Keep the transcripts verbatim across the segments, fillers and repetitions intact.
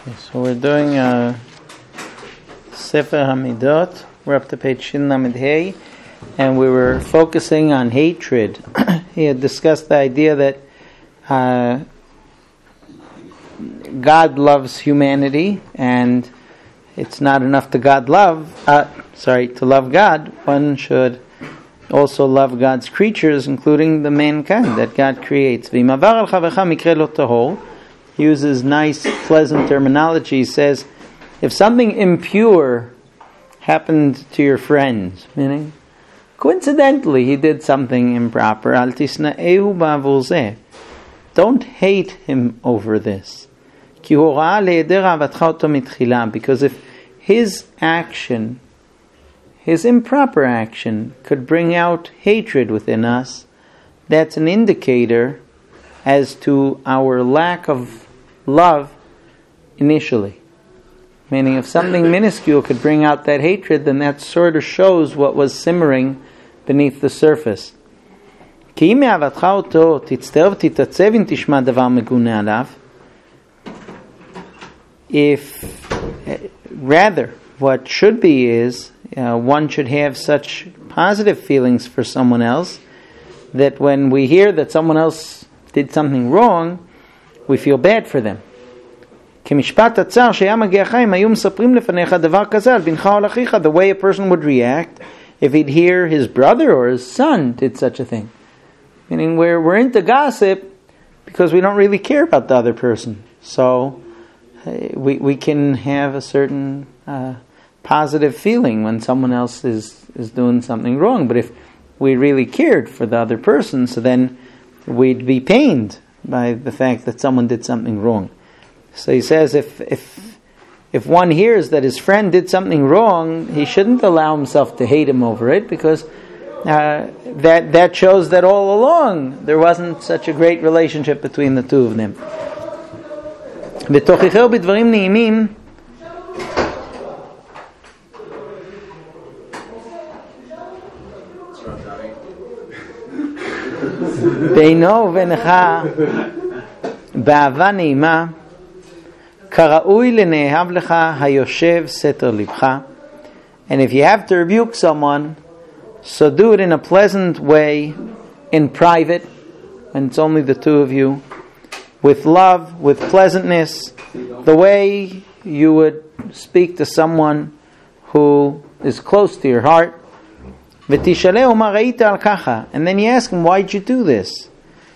Okay, so we're doing uh, Sefer Hamidot. We're up to page Shin Lamed Hey, and we were focusing on hatred. He had discussed the idea that uh, God loves humanity, and it's not enough to God love. Uh, sorry, to love God, one should also love God's creatures, including the mankind that God creates. He uses nice, pleasant terminology. He says, if something impure happened to your friend, meaning coincidentally he did something improper, don't hate him over this. Because if his action, his improper action, could bring out hatred within us, that's an indicator as to our lack of love initially. Meaning, if something minuscule could bring out that hatred, then that sort of shows what was simmering beneath the surface. If rather, what should be is uh, one should have such positive feelings for someone else that when we hear that someone else did something wrong, we feel bad for them. The way a person would react if he'd hear his brother or his son did such a thing. Meaning we're, we're into gossip because we don't really care about the other person. So uh, we we can have a certain uh, positive feeling when someone else is, is doing something wrong. But if we really cared for the other person, so then we'd be pained by the fact that someone did something wrong. So he says if if if one hears that his friend did something wrong, he shouldn't allow himself to hate him over it, because uh, that that shows that all along there wasn't such a great relationship between the two of them. ותוכיחהו בדברים נעימים, בינו ובינך באהבה נעימה, כראוי לנאהב לך היושב סתר לבך. And if you have to rebuke someone, so do it in a pleasant way, in private, when it's only the two of you, with love, with pleasantness, the way you would speak to someone who is close to your heart. And then you ask him, why did you do this?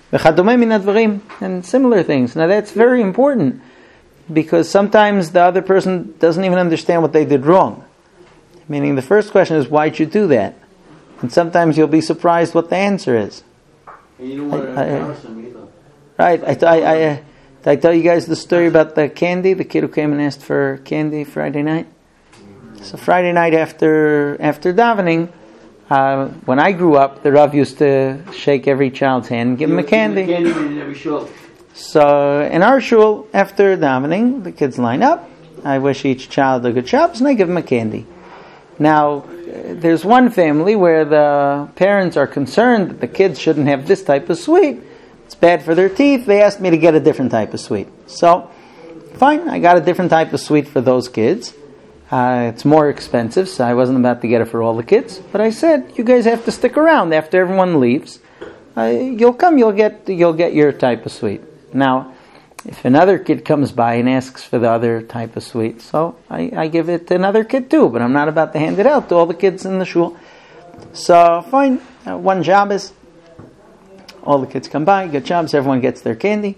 And similar things. Now that's very important, because sometimes the other person doesn't even understand what they did wrong. Meaning the first question is, why did you do that? And sometimes you'll be surprised what the answer is. And you don't want to embarrass them either. Right. I, I, I, uh, did I tell you guys the story about the candy? The kid who came and asked for candy Friday night? So Friday night after after davening, Uh, when I grew up, the Rav used to shake every child's hand and give him a candy. candy in every shul. So in our shul, after davening, the kids line up. I wish each child a good Shabbos, and I give them a candy. Now, there's one family where the parents are concerned that the kids shouldn't have this type of sweet. It's bad for their teeth. They asked me to get a different type of sweet. So, fine, I got a different type of sweet for those kids. Uh, it's more expensive, so I wasn't about to get it for all the kids. But I said, you guys have to stick around after everyone leaves. Uh, you'll come, you'll get you'll get your type of sweet. Now, if another kid comes by and asks for the other type of sweet, so I, I give it to another kid too, but I'm not about to hand it out to all the kids in the shul. So, fine, uh, one Shabbos, all the kids come by, good Shabbos, everyone gets their candy.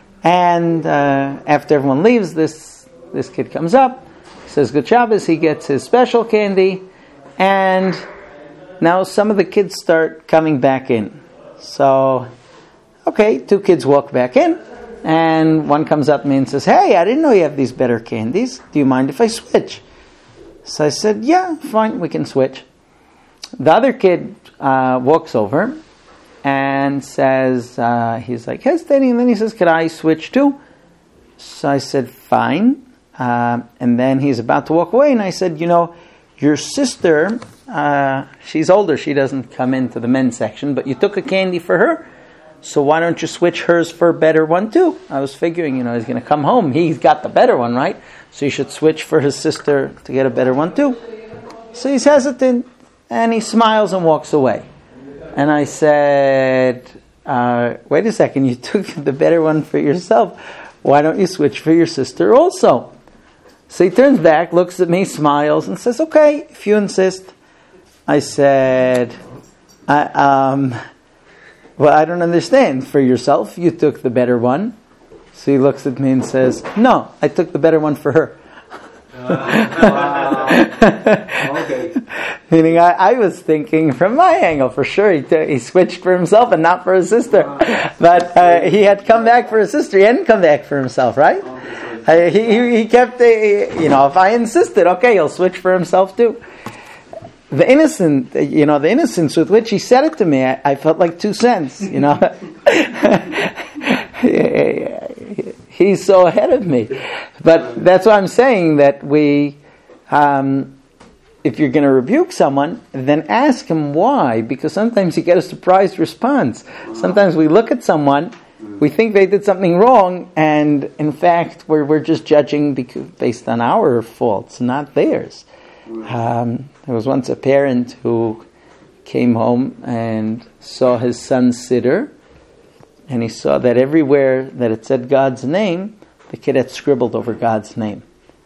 And uh, after everyone leaves, this this kid comes up, says good Shabbos, he gets his special candy, and now some of the kids start coming back in. So, okay, two kids walk back in, and one comes up to me and says, hey, I didn't know you have these better candies. Do you mind if I switch? So I said, yeah, fine, we can switch. The other kid uh, walks over and says, uh, he's like hesitating, and then he says, could I switch too? So I said, fine. Uh, and then he's about to walk away, and I said, you know, your sister, uh, she's older, she doesn't come into the men's section, but you took a candy for her, so why don't you switch hers for a better one too? I was figuring, you know, he's going to come home. He's got the better one, right? So you should switch for his sister to get a better one too. So he's hesitant, and he smiles and walks away. And I said, uh, wait a second, you took the better one for yourself. Why don't you switch for your sister also? So he turns back, looks at me, smiles, and says, okay, if you insist. I said, I, um, well, I don't understand. For yourself, you took the better one. So he looks at me and says, no, I took the better one for her. Okay. Meaning I, I was thinking from my angle, for sure, he, t- he switched for himself and not for his sister. But uh, he had come back for his sister. He hadn't come back for himself, right? Uh, he, he, he kept, uh, you know, if I insisted, okay, he'll switch for himself too. The innocent, you know, the innocence with which he said it to me, I, I felt like two cents, you know. He's so ahead of me. But that's why I'm saying that we, um, if you're going to rebuke someone, then ask him why, because sometimes you get a surprise response. Sometimes we look at someone, we think they did something wrong, and in fact, we're we're just judging because, based on our faults, not theirs. Um, there was once a parent who came home and saw his son's siddur, and he saw that everywhere that it said God's name, the kid had scribbled over God's name.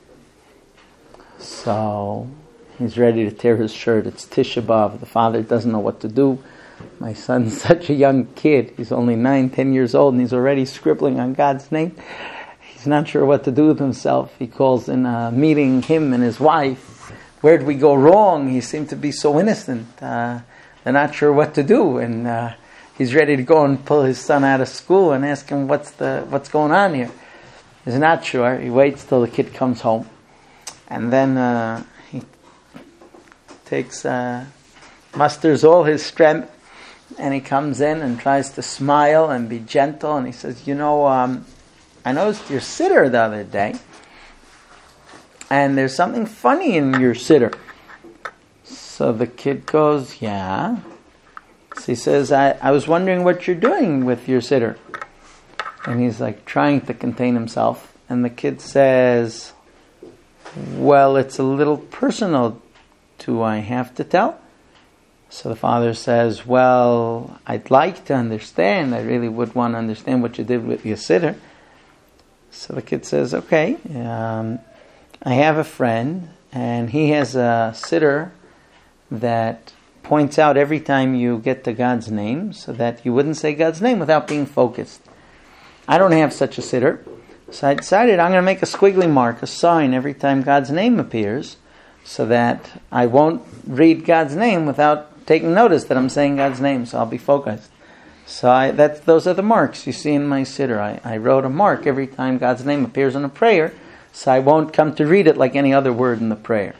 So he's ready to tear his shirt. It's Tisha B'Av. The father doesn't know what to do. My son's such a young kid. He's only nine, ten years old, and he's already scribbling on God's name. He's not sure what to do with himself. He calls in a meeting, him and his wife. Where did we go wrong? He seemed to be so innocent. Uh, they're not sure what to do, and uh, he's ready to go and pull his son out of school and ask him what's the what's going on here. He's not sure. He waits till the kid comes home, and then uh, he takes uh, musters all his strength, and he comes in and tries to smile and be gentle, and he says, "You know, um, I noticed your siddur the other day, and there's something funny in your siddur." So the kid goes, "Yeah." So he says, I, I was wondering what you're doing with your siddur. And he's like trying to contain himself. And the kid says, well, it's a little personal. Do I have to tell? So the father says, well, I'd like to understand. I really would want to understand what you did with your siddur. So the kid says, okay, um, I have a friend, and he has a siddur that points out every time you get to God's name, so that you wouldn't say God's name without being focused. I don't have such a siddur, so I decided I'm going to make a squiggly mark, a sign, every time God's name appears, so that I won't read God's name without taking notice that I'm saying God's name, so I'll be focused. So I, that's, those are the marks you see in my siddur. I, I wrote a mark every time God's name appears in a prayer, so I won't come to read it like any other word in the prayer.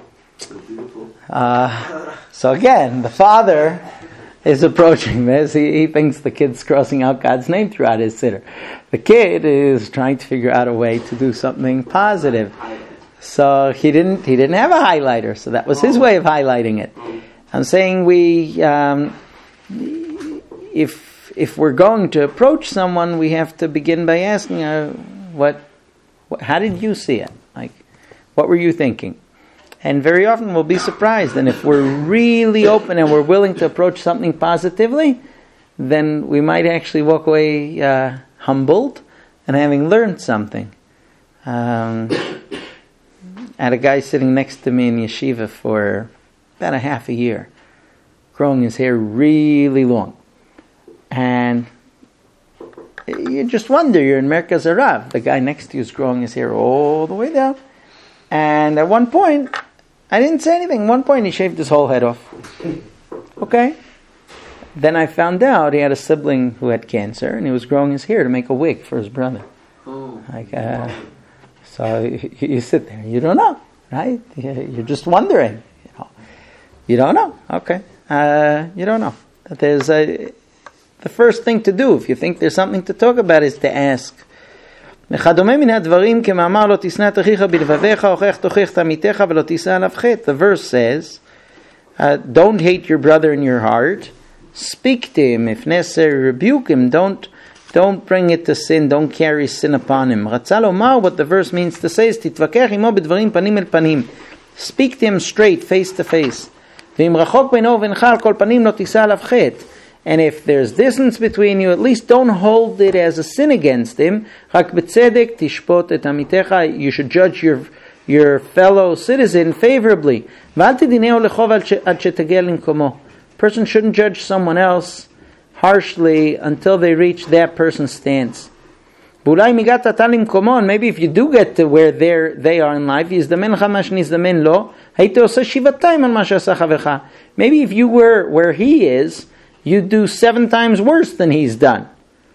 Uh, so again, the father is approaching this. He, he thinks the kid's crossing out God's name throughout his siddur. The kid is trying to figure out a way to do something positive. So he didn't he didn't have a highlighter, so that was his way of highlighting it. I'm saying we, um, if if we're going to approach someone, we have to begin by asking, uh, what, what, how did you see it? Like, what were you thinking? And very often we'll be surprised. And if we're really open and we're willing to approach something positively, then we might actually walk away uh, humbled and having learned something. Um, I had a guy sitting next to me in yeshiva for about a half a year, growing his hair really long. And you just wonder, you're in Merkaz Harav. The guy next to you is growing his hair all the way down. And at one point, I didn't say anything. At one point, he shaved his whole head off. Okay. Then I found out he had a sibling who had cancer, and he was growing his hair to make a wig for his brother. Oh. Like, uh, so you, you sit there, you don't know, right? You're just wondering. You know, you don't know. Okay. Uh, you don't know. There's a, the first thing to do, if you think there's something to talk about, is to ask. The verse says, uh, don't hate your brother in your heart, Speak to him, if necessary, rebuke him. Don't don't bring it to sin. Don't carry sin upon him. רצה לומר, what the verse means to say is, תתווכח עמו בדברים פנים אל פנים. Speak to him straight, face to face. ואם רחוק בינו ובינך על כל פנים לא תישא עליו חטא. And if there's distance between you, at least don't hold it as a sin against him. רק בצדק תשפוט את עמיתך. You should judge your your fellow citizen favorably. ואל תדינהו לחוב עד שתגיע למקומו. Person shouldn't judge someone else harshly until they reach that person's stance. ואולי אם הגעת אתה למקומו, and maybe if you do get to where they are in life, יזדמן לך מה שנזדמן לו, היית עושה שבעתיים על מה שעשה חברך. Maybe if you were where he is, you do seven times worse than he's done.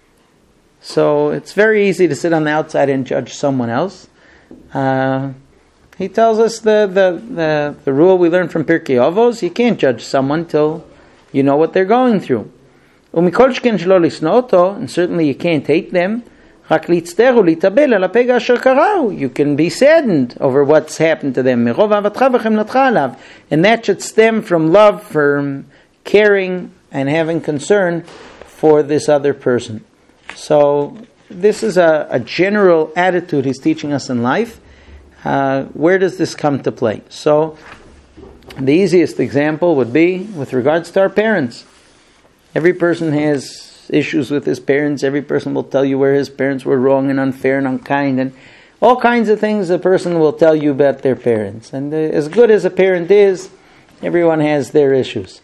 So it's very easy to sit on the outside and judge someone else. Uh, he tells us the, the, the, the rule we learned from Pirkei Avos, you can't judge someone till you know what they're going through. ומכל שכן שלא לשנוא אותו, and certainly you can't hate them, רק להצטער ולהתאבל על הפגע אשר קראו. You can be saddened over what's happened to them. מרוב אהבתך וחמלתך עליו. And that should stem from love, from caring and having concern for this other person. So this is a, a general attitude he's teaching us in life. Uh, where does this come to play? So the easiest example would be with regards to our parents. Every person has issues with his parents. Every person will tell you where his parents were wrong and unfair and unkind, and all kinds of things a person will tell you about their parents. And uh, as good as a parent is, everyone has their issues.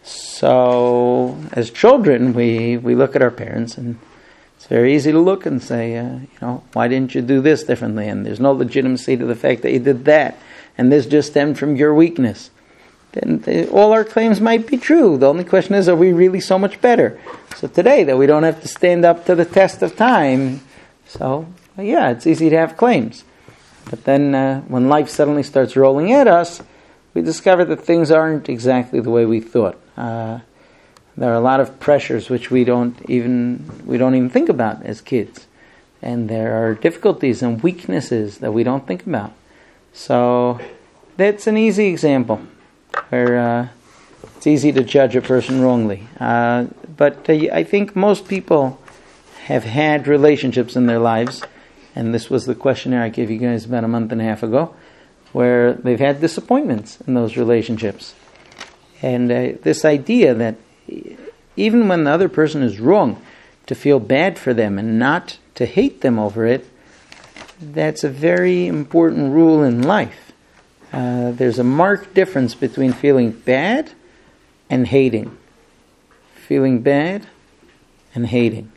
So, as children, we, we look at our parents, and it's very easy to look and say, uh, you know, why didn't you do this differently? And there's no legitimacy to the fact that you did that. And this just stemmed from your weakness. Then they, all our claims might be true. The only question is, are we really so much better? So today, that we don't have to stand up to the test of time, so, well, yeah, it's easy to have claims. But then, uh, when life suddenly starts rolling at us, we discover that things aren't exactly the way we thought. Uh, there are a lot of pressures which we don't even we don't even think about as kids, and there are difficulties and weaknesses that we don't think about. So that's an easy example where uh, it's easy to judge a person wrongly. Uh, but uh, I think most people have had relationships in their lives, and this was the questionnaire I gave you guys about a month and a half ago, where they've had disappointments in those relationships. And uh, this idea that even when the other person is wrong, to feel bad for them and not to hate them over it, that's a very important rule in life. Uh, there's a marked difference between feeling bad and hating. Feeling bad and hating.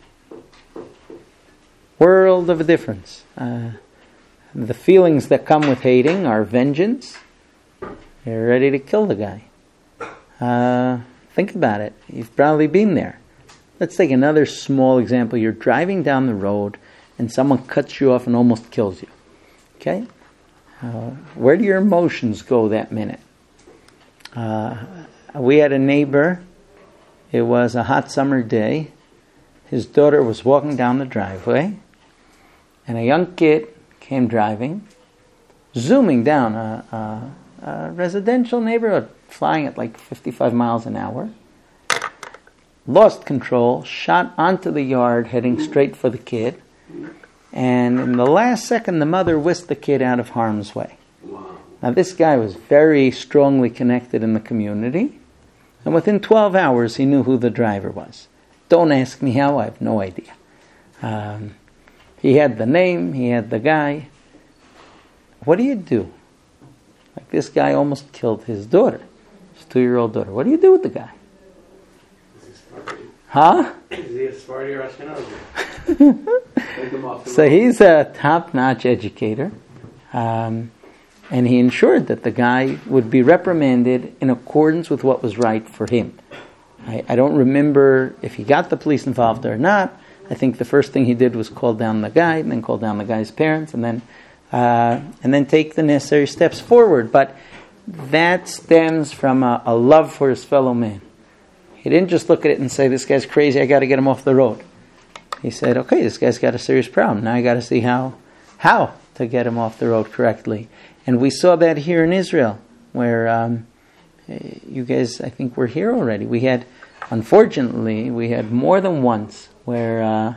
World of a difference. Uh, the feelings that come with hating are vengeance. You're ready to kill the guy. Uh, think about it. You've probably been there. Let's take another small example. You're driving down the road and someone cuts you off and almost kills you. Okay? Uh, where do your emotions go that minute? Uh, we had a neighbor. It was a hot summer day. His daughter was walking down the driveway, and a young kid came driving, zooming down a, a, a residential neighborhood, flying at like fifty-five miles an hour, lost control, shot onto the yard, heading straight for the kid, and in the last second, the mother whisked the kid out of harm's way. Now, this guy was very strongly connected in the community, and within twelve hours, he knew who the driver was. Don't ask me how, I have no idea. Um, he had the name, he had the guy. What do you do? Like, this guy almost killed his daughter, his two-year-old daughter. What do you do with the guy? Huh? Is he a Sephardi or Ashkenazi? Take him off the So road. he's a top-notch educator, um, and he ensured that the guy would be reprimanded in accordance with what was right for him. I, I don't remember if he got the police involved or not. I think the first thing he did was call down the guy, and then call down the guy's parents, and then uh, and then take the necessary steps forward. But that stems from a, a love for his fellow man. He didn't just look at it and say, this guy's crazy, I got to get him off the road. He said, okay, this guy's got a serious problem. Now I got to see how how to get him off the road correctly. And we saw that here in Israel, where um, you guys, I think, were here already. We had unfortunately, we had more than once where uh,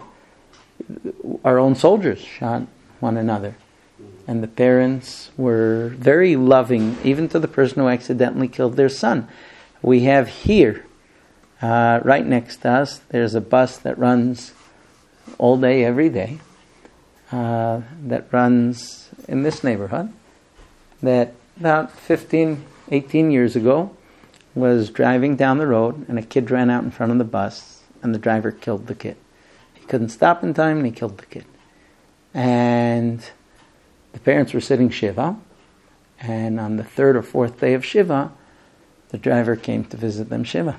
our own soldiers shot one another. And the parents were very loving, even to the person who accidentally killed their son. We have here, uh, right next to us, there's a bus that runs all day, every day, uh, that runs in this neighborhood, that about fifteen, eighteen years ago was driving down the road, and a kid ran out in front of the bus, and the driver killed the kid. He couldn't stop in time, and he killed the kid. And the parents were sitting Shiva, and on the third or fourth day of Shiva, the driver came to visit them Shiva.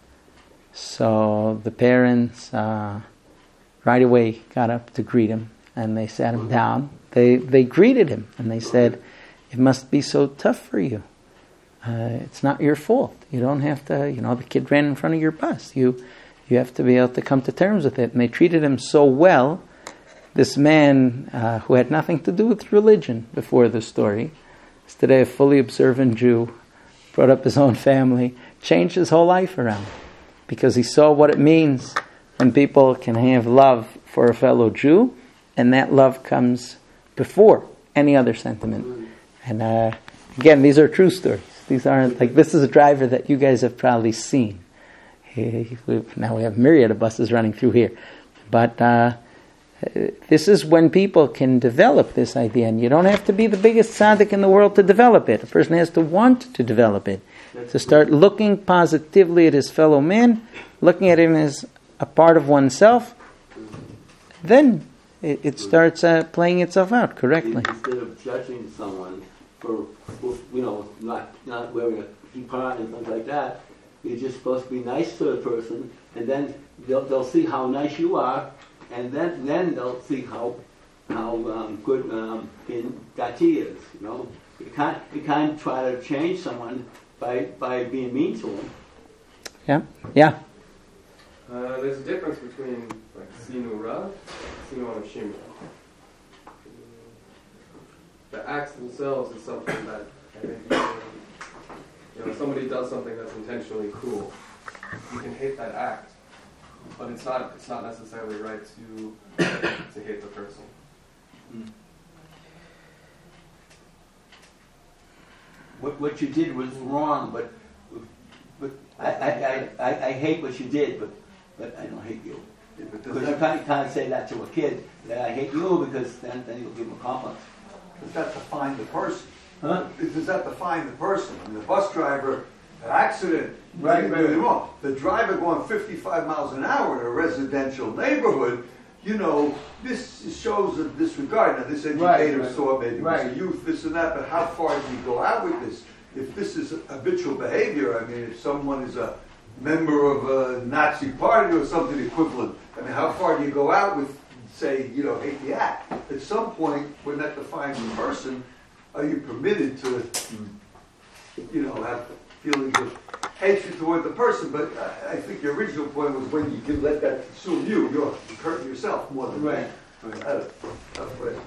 So the parents uh, right away got up to greet him, and they sat him down. They they greeted him, and they said, "It must be so tough for you. Uh, it's not your fault. You don't have to, you know, the kid ran in front of your bus. You, you have to be able to come to terms with it." And they treated him so well. This man, uh, who had nothing to do with religion before the story, is today a fully observant Jew, brought up his own family, changed his whole life around, because he saw what it means when people can have love for a fellow Jew, and that love comes before any other sentiment. And uh, again, these are true stories. These aren't, like, this is a driver that you guys have probably seen. He, we, now we have myriad of buses running through here. But uh, this is when people can develop this idea, and you don't have to be the biggest tzaddik in the world to develop it. A person has to want to develop it, to start looking positively at his fellow man, looking at him as a part of oneself. Then it, it starts uh, playing itself out correctly. Instead of judging someone for, you know, not not wearing a kippah and things like that, you're just supposed to be nice to the person, and then they'll they'll see how nice you are. And then, then they'll see how how um, good um, in Dati is. You know, you can't you can't try to change someone by by being mean to them. Yeah, yeah. Uh, there's a difference between like sinura, sinu and shimra. The acts themselves is something that I think you, can, you know, somebody does something that's intentionally cruel. You can hate that act. But it's not it's not necessarily right to to hate the person. Mm. What what you did was wrong, but but I I, I, I, I hate what you did, but but I don't hate you. Because you can't, you can't say that to a kid, that I hate you, because then, then you'll give him a complex. Does that define the person? Huh? Does that define the person? I mean, the bus driver, an accident, Right, right, right. really wrong. The driver going fifty-five miles an hour in a residential neighborhood, you know, this shows a disregard. Now, this educator Right, right. saw maybe it was Right. a youth, this and that, but how far do you go out with this? If this is habitual behavior, I mean, if someone is a member of a Nazi party or something equivalent, I mean, how far do you go out with, say, you know, hate the act? At some point, when that defines the person, are you permitted to, you know, have feelings of hatred toward the person? But I, I think your original point was when you can let that consume you, you're hurting yourself more than Right. right. Uh, tough question.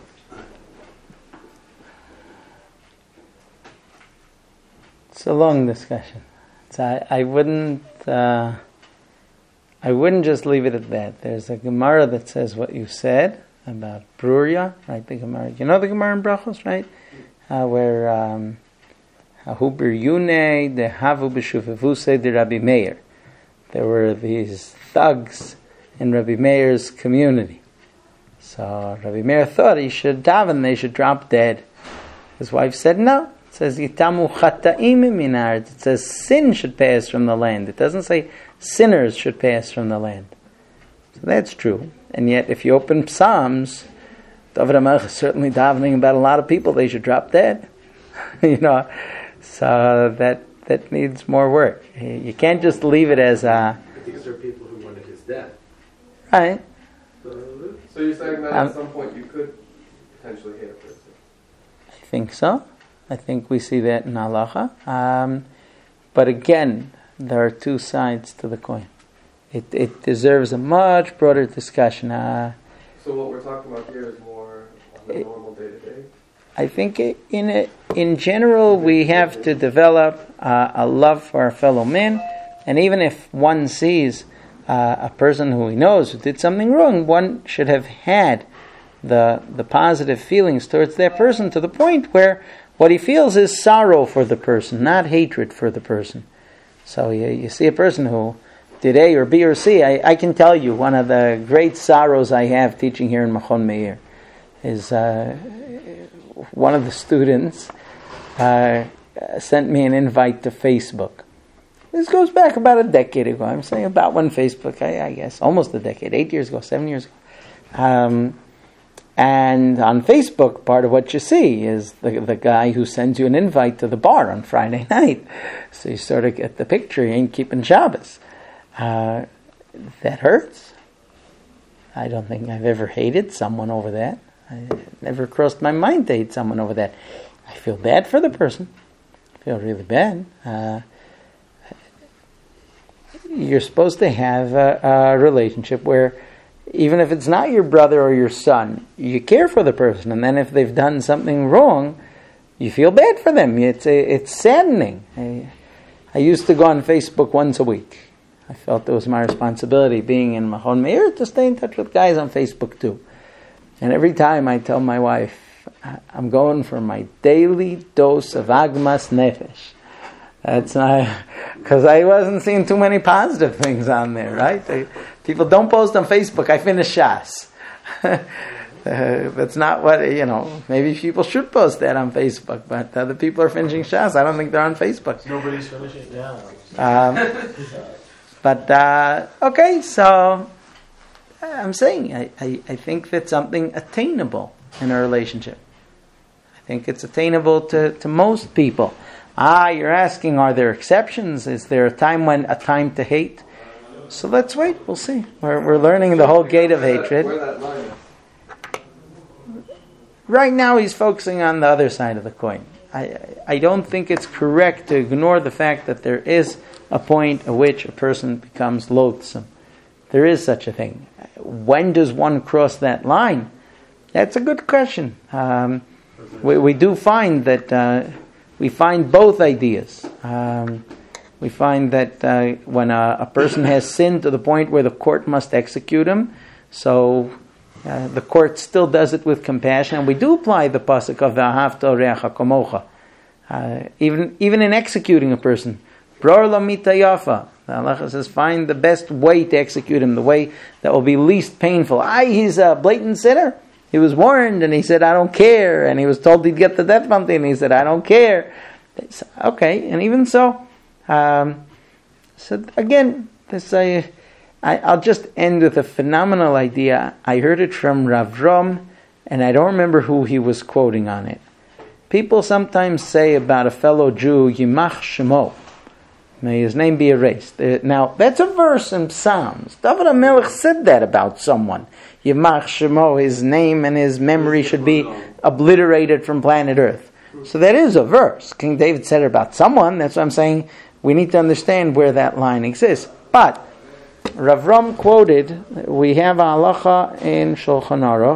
It's a long discussion. So I, I wouldn't uh, I wouldn't just leave it at that. There's a Gemara that says what you said about Bruria, right? The Gemara, you know the Gemara in Brachos, right? Uh, where um, Hahu Biryune de Havu B'Shuvavuse de Rabbi Meir. There were these thugs in Rabbi Meir's community. So Rabbi Meir thought he should daven, they should drop dead. His wife said no. It says Yitamu Chata'im min haaretz. It says sin should pass from the land. It doesn't say sinners should pass from the land. So that's true. And yet, if you open Psalms, David HaMelech is certainly davening about a lot of people they should drop dead. you know, so that that needs more work. You can't just leave it as a These are people who wanted his death. right. So you're saying that Um, at some point you could potentially hate a person? I think so. I think we see that in halacha. Um, but again, there are two sides to the coin. It it deserves a much broader discussion. Uh, So what we're talking about here is more on the It- normal day to day. I think i- in a, in general we have to develop uh, a love for our fellow men, And even if one sees uh, a person who he knows who did something wrong, one should have had the the positive feelings towards that person to the point where what he feels is sorrow for the person, not hatred for the person. So you, you see a person who did A or B or C. I, I can tell you one of the great sorrows I have teaching here in Machon Meir is uh, one of the students uh, sent me an invite to Facebook. This goes back about a decade ago. I'm saying about when Facebook, I, I guess, almost a decade, eight years ago, seven years ago. Um, and on Facebook, part of what you see is the, the guy who sends you an invite to the bar on Friday night. So you sort of get the picture, you ain't keeping Shabbos. Uh, that hurts. I don't think I've ever hated someone over that. I never crossed my mind to hate someone over that. I feel bad for the person. I feel really bad. Uh, you're supposed to have a, a relationship where even if it's not your brother or your son, you care for the person, and then if they've done something wrong, you feel bad for them. It's it's saddening. I, I used to go on Facebook once a week. I felt it was my responsibility, being in Machon Meir, to stay in touch with guys on Facebook too. And every time I tell my wife, I'm going for my daily dose of Agmas Nefesh. That's not, because I wasn't seeing too many positive things on there, right? They, people don't post on Facebook, I finish Shas. uh, that's not what, you know, maybe people should post that on Facebook, but other people are finishing Shas. I don't think they're on Facebook. Nobody's finishing, yeah. Um, but, uh, okay, so I'm saying, I, I, I think that's something attainable in a relationship. I think it's attainable to, to most people. Ah, you're asking, are there exceptions? Is there a time when a time to hate? So let's wait. We'll see. We're we're learning the whole gate of hatred. Where that line is. Right now, he's focusing on the other side of the coin. I I don't think it's correct to ignore the fact that there is a point at which a person becomes loathsome. There is such a thing. When does one cross that line? That's a good question. Um, we we do find that. Uh, We find both ideas. Um, we find that uh, when a, a person has sinned to the point where the court must execute him, so uh, the court still does it with compassion, and we do apply the pasuk of V'ahavta orecha kamocha. Uh, even even in executing a person, bror lo mita yafa. The halacha says, find the best way to execute him, the way that will be least painful. Aye, he's a blatant sinner. He was warned and he said, I don't care. And he was told he'd get the death penalty and he said, I don't care. Said, okay, and even so, um, so again, this uh, I, I'll just end with a phenomenal idea. I heard it from Rav Rom, and I don't remember who he was quoting on it. People sometimes say about a fellow Jew, Yimach Shemo, may his name be erased. Uh, now, that's a verse in Psalms. David HaMelech said that about someone. Yimach Shemo, his name and his memory should be obliterated from planet Earth. So that is a verse. King David said it about someone. That's what I'm saying. We need to understand where that line exists. But Rav Ram quoted, we have a halacha in Shulchan Aruch.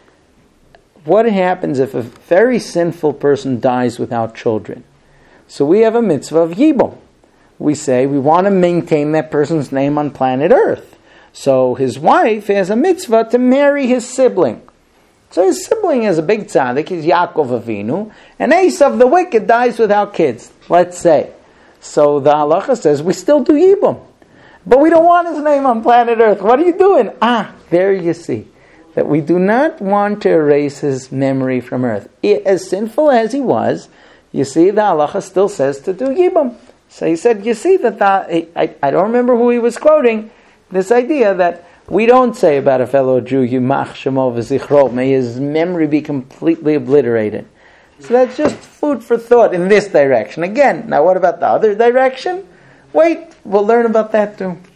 What happens if a very sinful person dies without children? So we have a mitzvah of Yibum. We say we want to maintain that person's name on planet Earth. So his wife has a mitzvah to marry his sibling. So his sibling is a big tzaddik, he's Yaakov Avinu, and Esav the wicked dies without kids, let's say. So the halacha says we still do Yibum. But we don't want his name on planet Earth. What are you doing? Ah, there you see. That we do not want to erase his memory from Earth. As sinful as he was, you see the halacha still says to do Yibum. So he said, you see that the, I, I don't remember who he was quoting, this idea that we don't say about a fellow Jew, Yimach Shemo v'zichro, may his memory be completely obliterated. So that's just food for thought in this direction. Again, now what about the other direction? Wait, we'll learn about that too.